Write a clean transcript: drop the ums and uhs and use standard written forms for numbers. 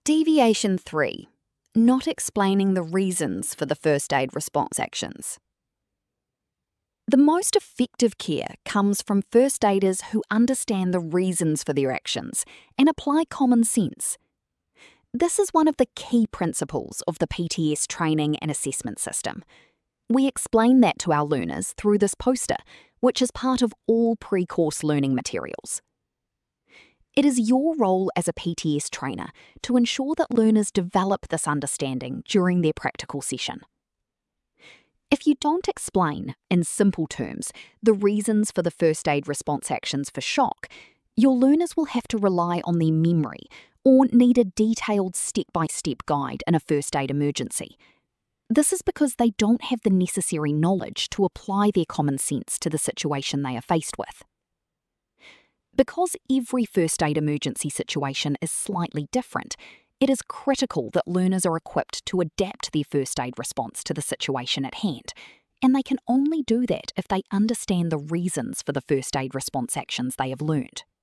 Deviation 3. Not explaining the reasons for the first aid response actions. The most effective care comes from first aiders who understand the reasons for their actions and apply common sense. This is one of the key principles of the PTS training and assessment system. We explain that to our learners through this poster, which is part of all pre-course learning materials. It is your role as a PTS trainer to ensure that learners develop this understanding during their practical session. If you don't explain, in simple terms, the reasons for the first aid response actions for shock, your learners will have to rely on their memory or need a detailed step-by-step guide in a first aid emergency. This is because they don't have the necessary knowledge to apply their common sense to the situation they are faced with. Because every first aid emergency situation is slightly different, it is critical that learners are equipped to adapt their first aid response to the situation at hand, and they can only do that if they understand the reasons for the first aid response actions they have learned.